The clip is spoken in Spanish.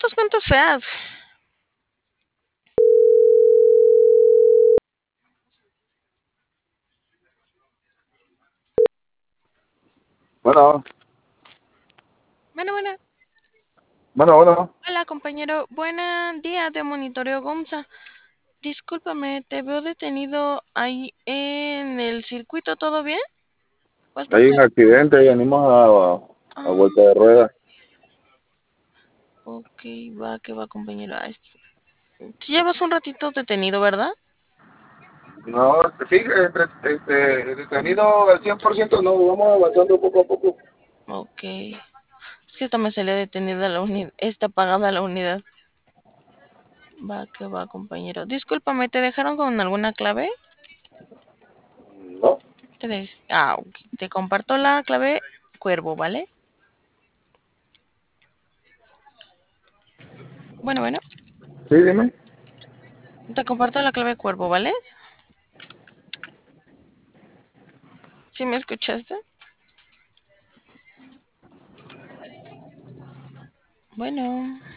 putas cuentas feas. Bueno, Bueno, bueno. bueno. Hola, compañero. Buenos días de Monitoreo Gomsa. Discúlpame, te veo detenido ahí en el circuito, ¿todo bien? ¿Vas por Hay un carretera? accidente y venimos a vuelta Ah, de rueda. ok, va, que va, compañero. Sí llevas un ratito detenido, ¿verdad? No, sí, detenido al 100%, no, vamos avanzando poco a poco. Ok. Es que esta me salió detenida la unidad. Está apagada la unidad. Va, que va, compañero. Discúlpame, ¿te dejaron con alguna clave? ¿No? Ok. Te comparto la clave cuervo, ¿vale? Bueno, bueno. Sí, dime. Te comparto la clave cuervo, ¿vale? ¿Sí me escuchaste? Bueno.